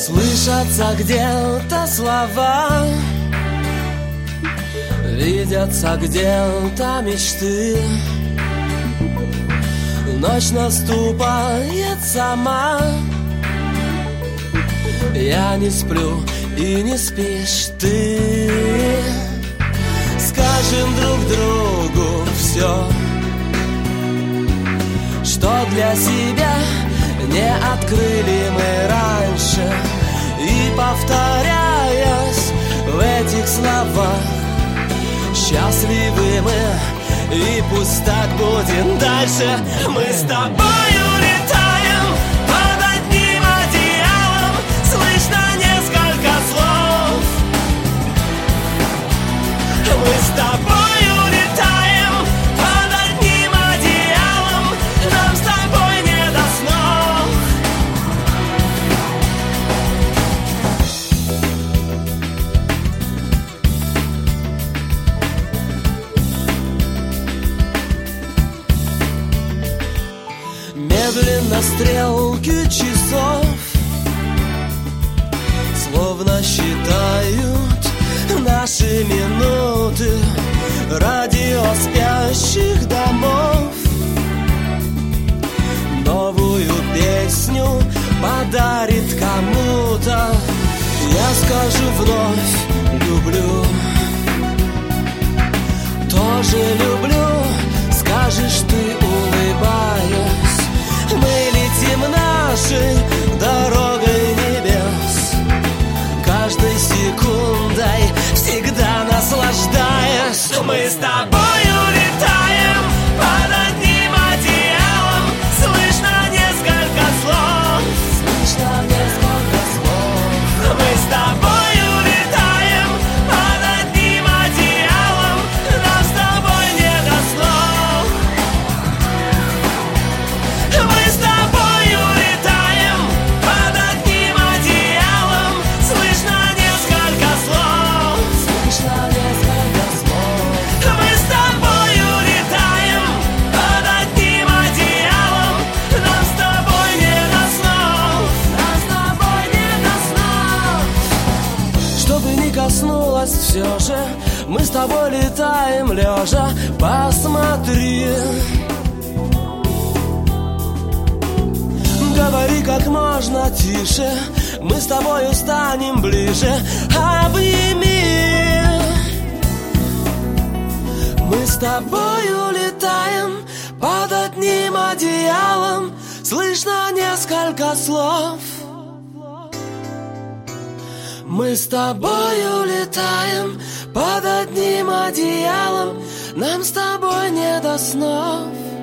Слышатся где-то слова, видятся где-то мечты. Ночь наступает сама, я не сплю и не спишь ты. Скажем друг другу все, что для себя не открыли мы раньше. И повторяясь в этих словах, счастливы мы, и пусть так будет дальше. Мы с тобою летаем под одним одеялом, слышно несколько слов. Мы с тобою летаем под одним одеялом, нам с тобой не до снов. Медленно стрелки часов словно считают наши минуты. Радио спящих домов новую песню подарит кому-то. Я скажу вновь люблю, тоже люблю, скажешь ты, улыбаясь. Мы летим нашей дорогой небес, каждой секундой всегда наслаждаясь. Мы с тобою летаем под одним одеялом, слышно несколько слов. Слышно несколько слов. Мы с тобою летаем под одним одеялом, нам с тобой не до снов. Мы с тобою летаем под одним одеялом, слышно несколько слов. Слышно несколько слов. Мы с тобою летаем под одним одеялом, нам с тобой не до снов. Нам с тобой не до снов. Чтобы не коснулось все же, мы с тобой летаем лежа. Посмотри, говори как можно тише, мы с тобою станем ближе. Обними. Мы с тобою летаем под одним одеялом, слышно несколько слов. Мы с тобою летаем под одним одеялом, нам с тобой не до снов.